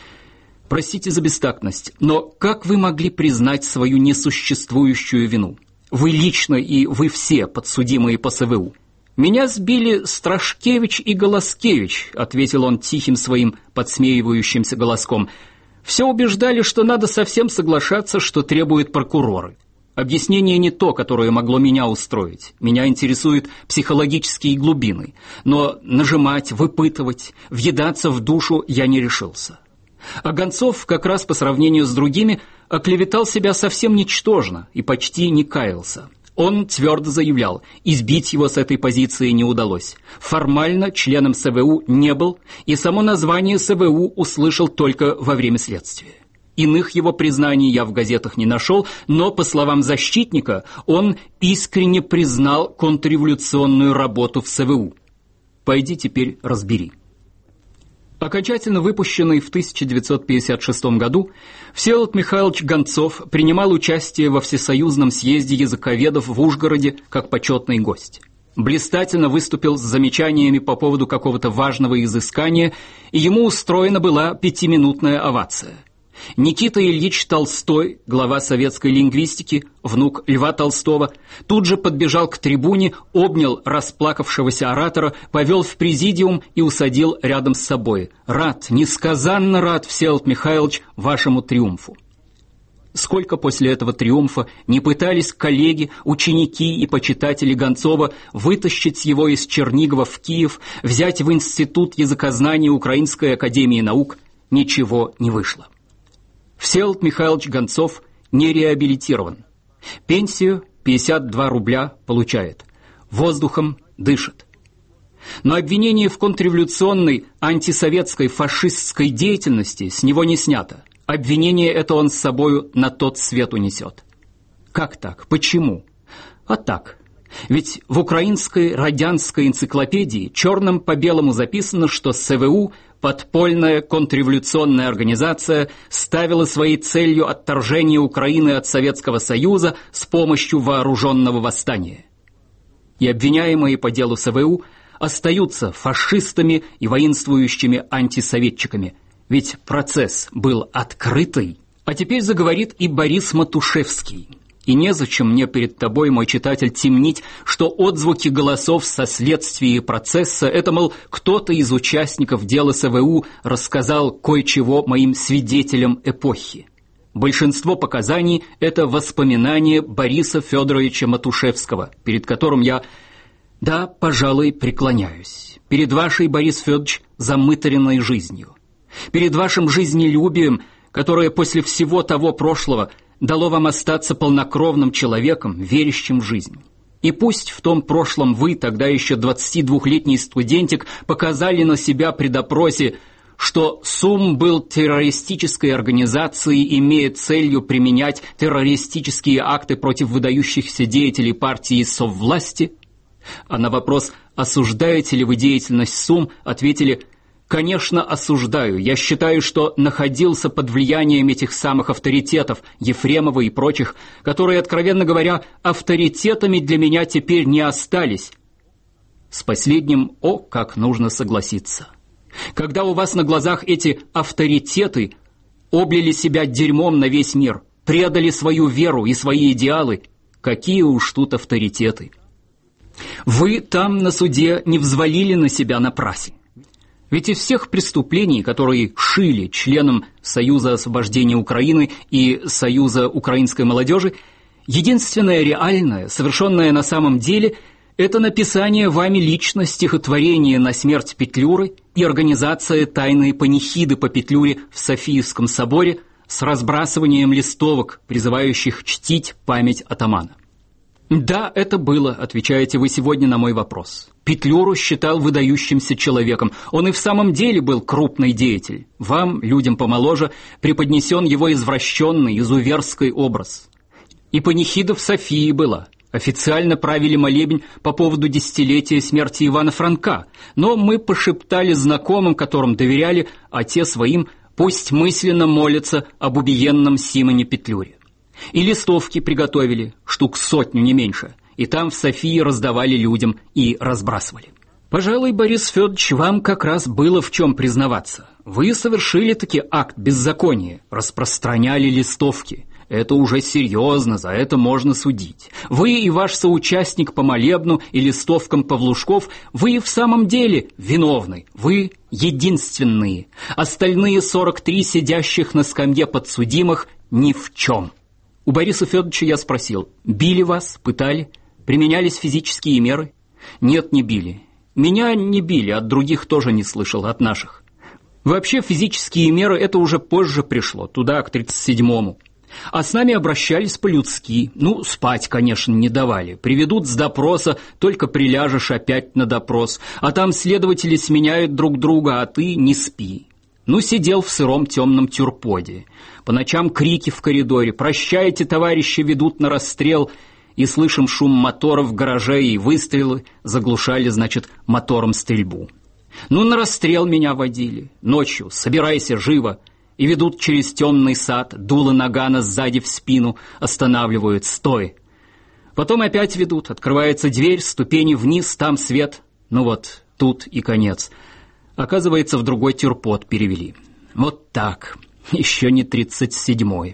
H: «Простите за бестактность, но как вы могли признать свою несуществующую вину? Вы лично и вы все подсудимые по СВУ». «Меня сбили Страшкевич и Голоскевич», — ответил он тихим своим подсмеивающимся голоском. «Все убеждали, что надо совсем соглашаться, что требуют прокуроры. Объяснение не то, которое могло меня устроить. Меня интересуют психологические глубины. Но нажимать, выпытывать, въедаться в душу я не решился». А Гонцов, как раз по сравнению с другими, оклеветал себя совсем ничтожно и почти не каялся. Он твердо заявлял, избить его с этой позиции не удалось. Формально членом СВУ не был, и само название СВУ услышал только во время следствия. Иных его признаний я в газетах не нашел, но, по словам защитника, он искренне признал контрреволюционную работу в СВУ. Пойди теперь разбери. Окончательно выпущенный в тысяча девятьсот пятьдесят шестом году, Всеволод Михайлович Гонцов принимал участие во Всесоюзном съезде языковедов в Ужгороде как почетный гость. Блистательно выступил с замечаниями по поводу какого-то важного изыскания, и ему устроена была пятиминутная овация. Никита Ильич Толстой, глава советской лингвистики, внук Льва Толстого, тут же подбежал к трибуне, обнял расплакавшегося оратора, повел в президиум и усадил рядом с собой. «Рад, несказанно рад, Всеволод Михайлович, вашему триумфу». Сколько после этого триумфа не пытались коллеги, ученики и почитатели Гонцова вытащить его из Чернигова в Киев, взять в Институт языкознания Украинской академии наук, ничего не вышло. Всеволод Михайлович Гонцов не реабилитирован. Пенсию пятьдесят два рубля получает. Воздухом дышит. Но обвинение в контрреволюционной, антисоветской, фашистской деятельности с него не снято. Обвинение это он с собою на тот свет унесет. Как так? Почему? А так. Ведь в украинской радянской энциклопедии черным по белому записано, что СВУ, подпольная контрреволюционная организация, ставила своей целью отторжение Украины от Советского Союза с помощью вооруженного восстания. И обвиняемые по делу СВУ остаются фашистами и воинствующими антисоветчиками, ведь процесс был открытый. А теперь заговорит и Борис Матушевский. И незачем мне перед тобой, мой читатель, темнить, что отзвуки голосов со следствия процесса — это, мол, кто-то из участников дела СВУ рассказал кое-чего моим свидетелям эпохи. Большинство показаний — это воспоминания Бориса Федоровича Матушевского, перед которым я, да, пожалуй, преклоняюсь. Перед вашей, Борис Федорович, замыторенной жизнью. Перед вашим жизнелюбием, которое после всего того прошлого дало вам остаться полнокровным человеком, верящим в жизнь. И пусть в том прошлом вы, тогда еще двадцатидвухлетний студентик, показали на себя при допросе, что СУМ был террористической организацией, имея целью применять террористические акты против выдающихся деятелей партии соввласти, а на вопрос, осуждаете ли вы деятельность СУМ, ответили: Конечно, осуждаю. Я считаю, что находился под влиянием этих самых авторитетов, Ефремова и прочих, которые, откровенно говоря, авторитетами для меня теперь не остались. С последним, о, как нужно согласиться. Когда у вас на глазах эти авторитеты облили себя дерьмом на весь мир, предали свою веру и свои идеалы, какие уж тут авторитеты. Вы там на суде не взвалили на себя напраси. Ведь из всех преступлений, которые шили членам Союза освобождения Украины и Союза украинской молодежи, единственное реальное, совершенное на самом деле, это написание вами лично стихотворения на смерть Петлюры и организация тайной панихиды по Петлюре в Софийском соборе с разбрасыванием листовок, призывающих чтить память атамана. «Да, это было», — отвечаете вы сегодня на мой вопрос. Петлюру считал выдающимся человеком. Он и в самом деле был крупный деятель. Вам, людям помоложе, преподнесен его извращенный, изуверский образ. И панихида в Софии была. Официально правили молебен по поводу десятилетия смерти Ивана Франка. Но мы пошептали знакомым, которым доверяли, а те своим, пусть мысленно молятся об убиенном Симоне Петлюре. И листовки приготовили, штук сотню, не меньше, и там в Софии раздавали людям и разбрасывали. Пожалуй, Борис Федорович, вам как раз было в чем признаваться. Вы совершили таки акт беззакония, распространяли листовки. Это уже серьезно, за это можно судить. Вы и ваш соучастник по молебну и листовкам Павлушков, вы в самом деле виновны, вы единственные. Остальные сорок три сидящих на скамье подсудимых ни в чем. У Бориса Федоровича я спросил: били вас, пытали, применялись физические меры? Нет, не били. Меня не били, от других тоже не слышал, от наших. Вообще физические меры это уже позже пришло, туда, к тридцать седьмому. А с нами обращались по-людски. Ну, спать, конечно, не давали. Приведут с допроса, только приляжешь опять на допрос. А там следователи сменяют друг друга, а ты не спи. Ну, сидел в сыром темном тюрподе. По ночам крики в коридоре: «Прощайте, товарищи, ведут на расстрел!» И слышим шум моторов в гараже, и выстрелы заглушали, значит, мотором стрельбу. Ну, на расстрел меня водили. Ночью: «Собирайся, живо!» И ведут через темный сад, дуло нагана сзади в спину, останавливают: «Стой!» Потом опять ведут, открывается дверь, ступени вниз, там свет. Ну вот, тут и конец. Оказывается, в другой тюрпот перевели. Вот так. Еще не тридцать седьмой.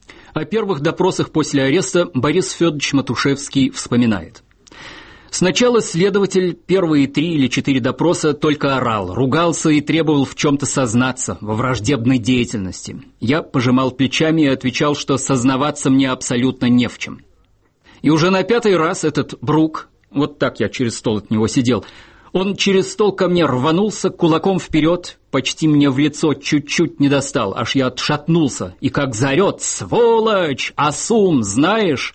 H: О первых допросах после ареста Борис Федорович Матушевский вспоминает. Сначала следователь первые три или четыре допроса только орал, ругался и требовал в чем-то сознаться, во враждебной деятельности. Я пожимал плечами и отвечал, что сознаваться мне абсолютно не в чем. И уже на пятый раз этот Брук, вот так я через стол от него сидел, он через стол ко мне рванулся кулаком вперед, почти мне в лицо чуть-чуть не достал, аж я отшатнулся, и как заорет: «Сволочь! Асум, знаешь?»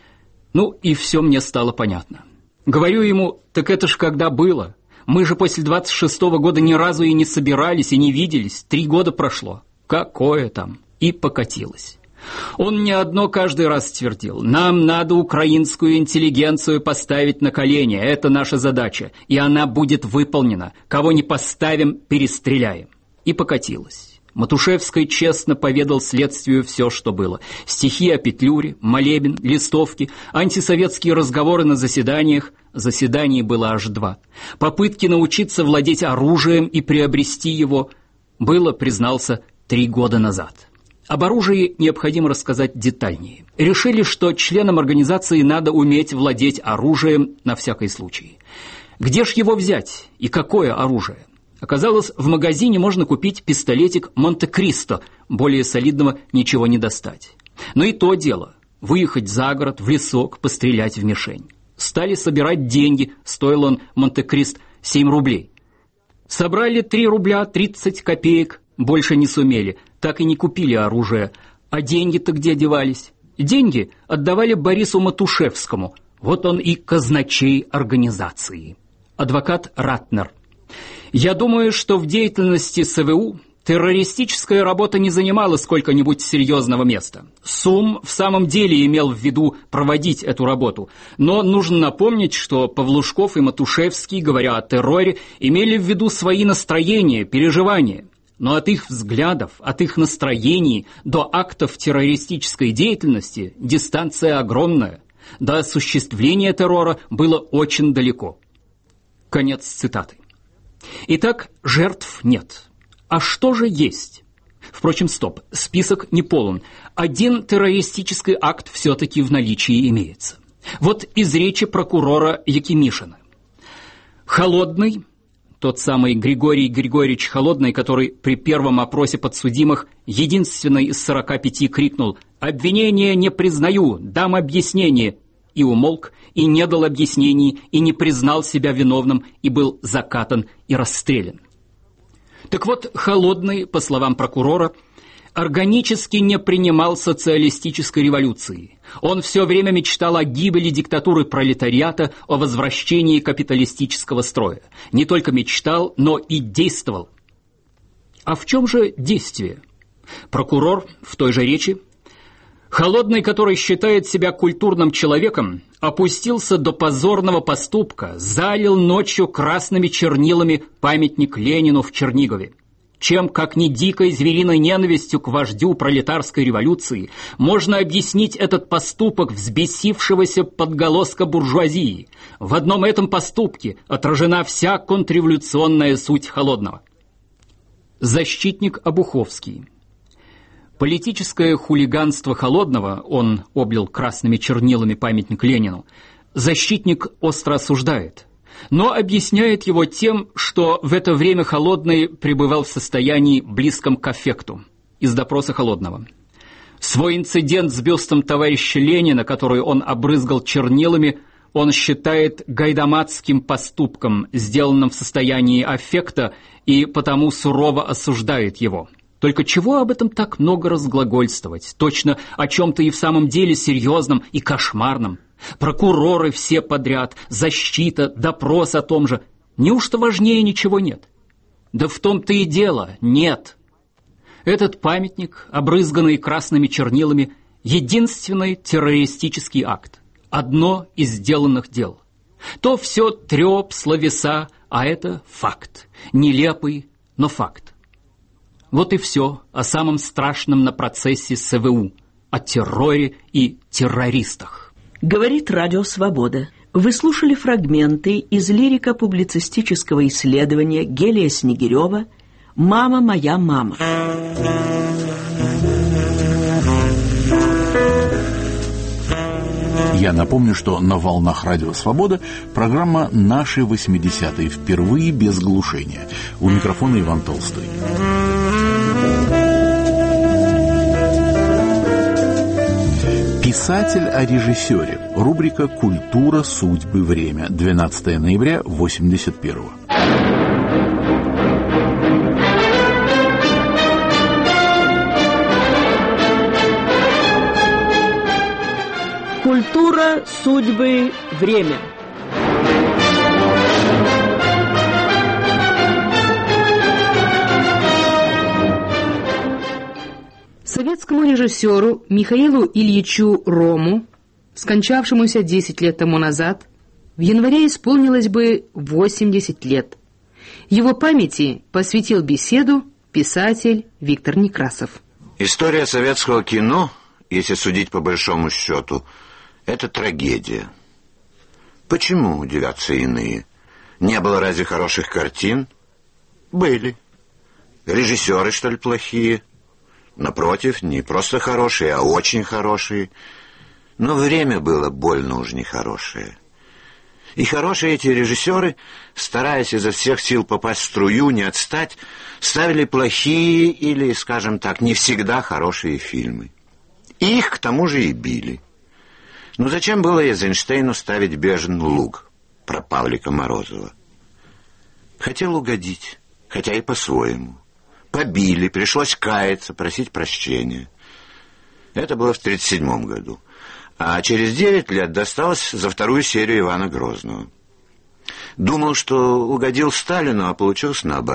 H: Ну, и все мне стало понятно. Говорю ему: так это ж когда было? Мы же после двадцать шестого года ни разу и не собирались, и не виделись. Три года прошло. Какое там? И покатилось. Он мне одно каждый раз твердил: нам надо украинскую интеллигенцию поставить на колени, это наша задача, и она будет выполнена. Кого не поставим, перестреляем. И покатилось. Матушевский честно поведал следствию все, что было. Стихи о Петлюре, молебен, листовки, антисоветские разговоры на заседаниях. Заседаний было аж два. Попытки научиться владеть оружием и приобрести его было, признался, три года назад. Об оружии необходимо рассказать детальнее. Решили, что членам организации надо уметь владеть оружием на всякий случай. Где ж его взять и какое оружие? Оказалось, в магазине можно купить пистолетик Монте-Кристо, более солидного ничего не достать. Но и то дело – выехать за город, в лесок, пострелять в мишень. Стали собирать деньги, стоил он, Монте-Крист, семь рублей. Собрали три рубля тридцать копеек, больше не сумели, так и не купили оружие. А деньги-то где девались? Деньги отдавали Борису Матушевскому, вот он и казначей организации. Адвокат Ратнер. Я думаю, что в деятельности СВУ террористическая работа не занимала сколько-нибудь серьезного места. СУМ в самом деле имел в виду проводить эту работу, но нужно напомнить, что Павлушков и Матушевский, говоря о терроре, имели в виду свои настроения, переживания. Но от их взглядов, от их настроений до актов террористической деятельности дистанция огромная. До осуществления террора было очень далеко. Конец цитаты. Итак, жертв нет. А что же есть? Впрочем, стоп, список не полон. Один террористический акт все-таки в наличии имеется. Вот из речи прокурора Якимишина. Холодный, тот самый Григорий Григорьевич Холодный, который при первом опросе подсудимых единственный из сорока пяти крикнул «Обвинение не признаю, дам объяснение», и умолк, и не дал объяснений, и не признал себя виновным, и был закатан и расстрелян. Так вот, Холодный, по словам прокурора, органически не принимал социалистической революции. Он все время мечтал о гибели диктатуры пролетариата, о возвращении капиталистического строя. Не только мечтал, но и действовал. А в чем же действие? Прокурор в той же речи: Холодный, который считает себя культурным человеком, опустился до позорного поступка, залил ночью красными чернилами памятник Ленину в Чернигове. Чем, как не дикой звериной ненавистью к вождю пролетарской революции, можно объяснить этот поступок взбесившегося подголоска буржуазии? В одном этом поступке отражена вся контрреволюционная суть Холодного. Защитник Обуховский. Политическое хулиганство Холодного, он облил красными чернилами памятник Ленину, защитник остро осуждает, но объясняет его тем, что в это время Холодный пребывал в состоянии близком к аффекту. Из допроса Холодного. Свой инцидент с бюстом товарища Ленина, который он обрызгал чернилами, он считает гайдамацким поступком, сделанным в состоянии аффекта, и потому сурово осуждает его. Только чего об этом так много разглагольствовать? Точно о чем-то и в самом деле серьезном и кошмарном. Прокуроры все подряд, защита, допрос о том же. Неужто важнее ничего нет? Да в том-то и дело, нет. Этот памятник, обрызганный красными чернилами, единственный террористический акт. Одно из сделанных дел. То все треп, словеса, а это факт. Нелепый, но факт. Вот и все о самом страшном на процессе СВУ, о терроре и террористах.
G: Говорит Радио Свобода. Вы слушали фрагменты из лирико-публицистического исследования Гелия Снегирева «Мама моя мама».
A: Я напомню, что на волнах Радио Свобода программа «Наши восьмидесятые» впервые без глушения. У микрофона Иван Толстой. Писатель о режиссере. Рубрика «Культура, судьбы, время». двенадцатого ноября восемьдесят первого.
G: Культура, судьбы, время.
B: Советскому режиссеру Михаилу Ильичу Рому, скончавшемуся десять лет тому назад, в январе исполнилось бы восемьдесят лет. Его памяти посвятил беседу писатель Виктор Некрасов.
I: История советского кино, если судить по большому счету, это трагедия. Почему, удивятся иные? Не было разве хороших картин? Были. Режиссеры, что ли, плохие? Напротив, не просто хорошие, а очень хорошие. Но время было больно уж нехорошее. И хорошие эти режиссеры, стараясь изо всех сил попасть в струю, не отстать, ставили плохие или, скажем так, не всегда хорошие фильмы. И их к тому же и били. Ну зачем было Эйзенштейну ставить «Бежен луг» про Павлика Морозова? Хотел угодить, хотя и по-своему. Побили, пришлось каяться, просить прощения. Это было в тридцать седьмом году. А через девять лет досталось за вторую серию Ивана Грозного. Думал, что угодил Сталину, а получилось наоборот.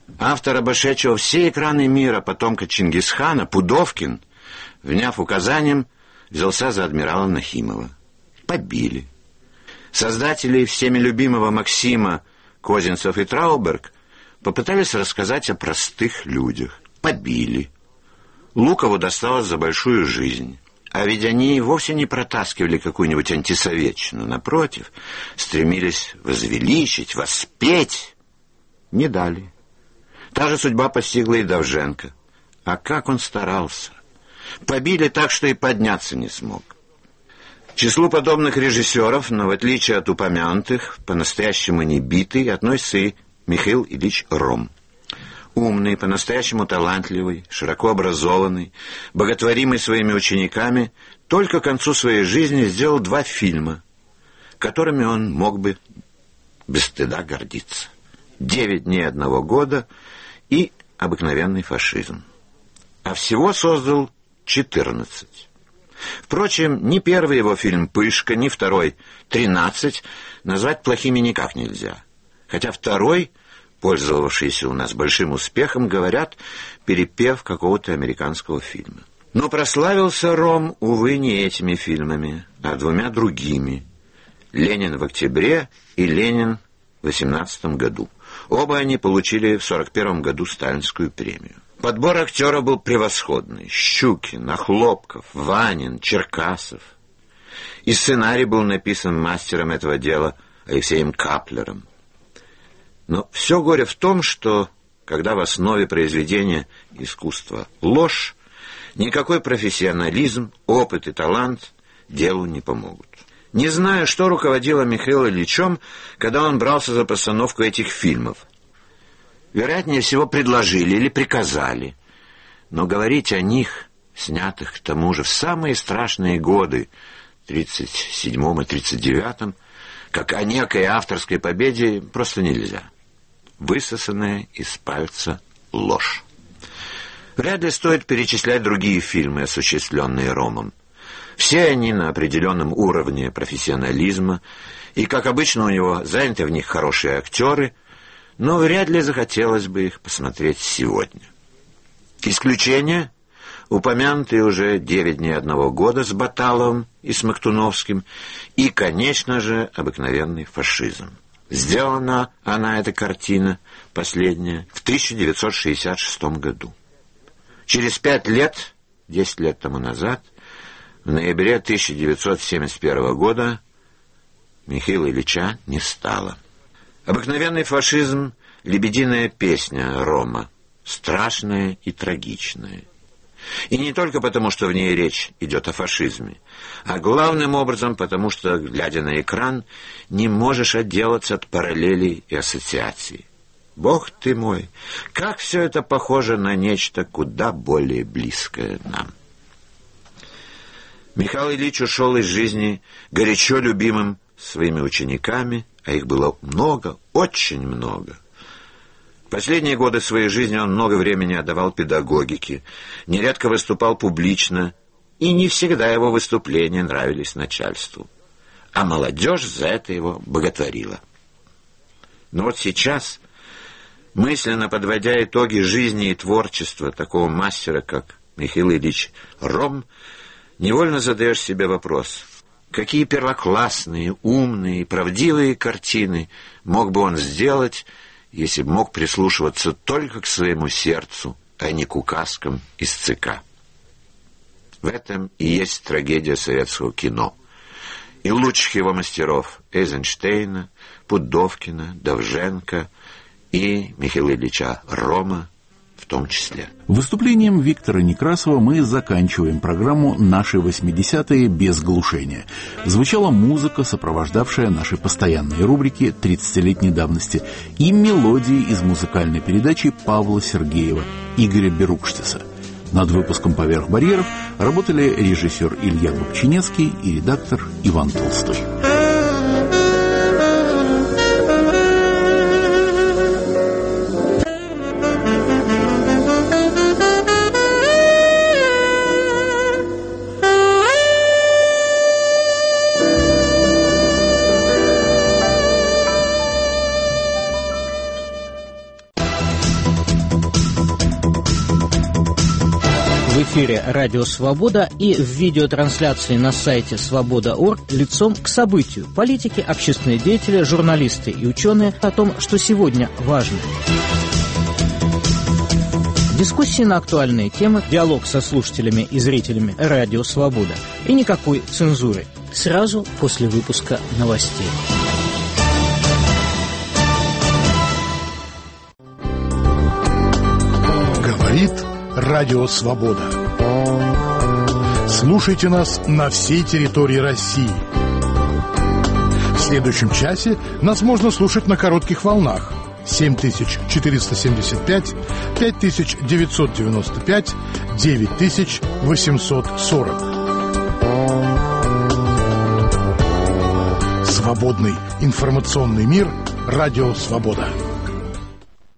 I: Автор, обошедшего все экраны мира потомка Чингисхана, Пудовкин, вняв указанием, взялся за адмирала Нахимова. Побили. Создатели всеми любимого Максима, Козинцев и Трауберг, попытались рассказать о простых людях. Побили. Лукову досталось за большую жизнь. А ведь они вовсе не протаскивали какую-нибудь антисоветчину. Напротив, стремились возвеличить, воспеть. Не дали. Та же судьба постигла и Довженко. А как он старался! Побили так, что и подняться не смог. К числу подобных режиссеров, но в отличие от упомянутых, по-настоящему не битый, относится и Михаил Ильич Ром. Умный, по-настоящему талантливый, широко образованный, боготворимый своими учениками, только к концу своей жизни сделал два фильма, которыми он мог бы без стыда гордиться. «Девять дней одного года» и «Обыкновенный фашизм». А всего создал четырнадцать. Впрочем, ни первый его фильм «Пышка», ни второй «тринадцать» назвать плохими никак нельзя. Хотя второй, пользовавшийся у нас большим успехом, говорят, перепев какого-то американского фильма. Но прославился Ром, увы, не этими фильмами, а двумя другими. «Ленин в октябре» и «Ленин в восемнадцатом году». Оба они получили в сорок первом году сталинскую премию. Подбор актеров был превосходный. Щукин, Охлопков, Ванин, Черкасов. И сценарий был написан мастером этого дела Алексеем Каплером. Но все горе в том, что, когда в основе произведения искусства ложь, никакой профессионализм, опыт и талант делу не помогут. Не знаю, что руководило Михаилом Ильичем, когда он брался за постановку этих фильмов. Вероятнее всего, предложили или приказали. Но говорить о них, снятых к тому же в самые страшные годы, тридцать седьмом и тридцать девятом, как о некой авторской победе, просто нельзя. Высосанная из пальца ложь. Вряд ли стоит перечислять другие фильмы, осуществленные Ромом. Все они на определенном уровне профессионализма, и, как обычно, у него заняты в них хорошие актеры, но вряд ли захотелось бы их посмотреть сегодня. Исключение — упомянутые уже «Девять дней одного года» с Баталовым и Смоктуновским, и, конечно же, «Обыкновенный фашизм». Сделана она, эта картина, последняя, в тысяча девятьсот шестьдесят шестом году. Через пять лет, десять лет тому назад, в ноябре тысяча девятьсот семьдесят первого года, Михаила Ильича не стало. «Обыкновенный фашизм» — лебединая песня Рома, страшная и трагичная. И не только потому, что в ней речь идет о фашизме, а главным образом потому, что, глядя на экран, не можешь отделаться от параллелей и ассоциаций. Бог ты мой, как все это похоже на нечто куда более близкое нам. Михаил Ильич ушел из жизни горячо любимым своими учениками, а их было много, очень много. В последние годы своей жизни он много времени отдавал педагогике, нередко выступал публично, и не всегда его выступления нравились начальству. А молодежь за это его боготворила. Но вот сейчас, мысленно подводя итоги жизни и творчества такого мастера, как Михаил Ильич Ром, невольно задаешь себе вопрос: какие первоклассные, умные и правдивые картины мог бы он сделать, если бы мог прислушиваться только к своему сердцу, а не к указкам из ЦК. В этом и есть трагедия советского кино. И лучших его мастеров — Эйзенштейна, Пудовкина, Довженко и Михаила Ильича Рома в том числе.
A: Выступлением Виктора Некрасова мы заканчиваем программу «Наши восьмидесятые без глушения». Звучала музыка, сопровождавшая наши постоянные рубрики тридцатилетней давности, и мелодии из музыкальной передачи Павла Сергеева, Игоря Берукштиса. Над выпуском «Поверх барьеров» работали режиссер Илья Губчинецкий и редактор Иван Толстой.
J: эфире «Радио Свобода» и в видеотрансляции на сайте свобода точка орг лицом к событию. Политики, общественные деятели, журналисты и ученые о том, что сегодня важно. Дискуссии на актуальные темы, диалог со слушателями и зрителями «Радио Свобода». И никакой цензуры. Сразу после выпуска новостей.
K: Говорит Радио Свобода. Слушайте нас на всей территории России. В следующем часе нас можно слушать на коротких волнах. семь тысяч четыреста семьдесят пять, пять тысяч девятьсот девяносто пять, девять тысяч восемьсот сорок. Свободный информационный мир. Радио Свобода.